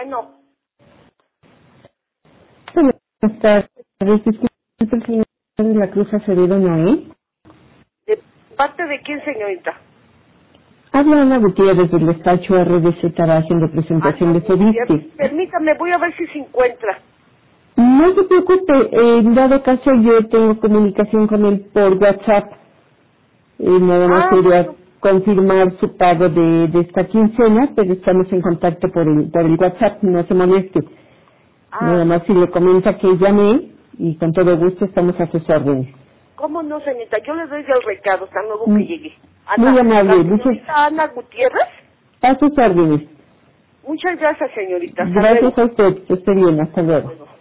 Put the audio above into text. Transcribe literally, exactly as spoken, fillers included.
Bueno, Buenas tardes. Disculpe, el señor de la Cruz Acevedo Noé. ¿de parte de quién, señorita? Habla Ana Gutiérrez del despacho R D Z en representación Ana de Gutiérrez. Fedistis. Permítame, voy a ver si se encuentra. No se preocupe, en dado caso yo tengo comunicación con él por WhatsApp. Y nada más Ah, quería bueno. confirmar su pago de, de esta quincena, pero estamos en contacto por el, por el WhatsApp, no se moleste. Nada Ah, más si le comenta que llamé y con todo gusto estamos a sus órdenes. ¿cómo no, señorita? Yo le doy el recado, tan nuevo que Mm, llegué. Muy Ana, amable, la muchas, señorita Ana Gutiérrez. a sus órdenes. Muchas gracias, señorita. Hasta luego. Gracias a usted, que esté bien, hasta luego. Bueno.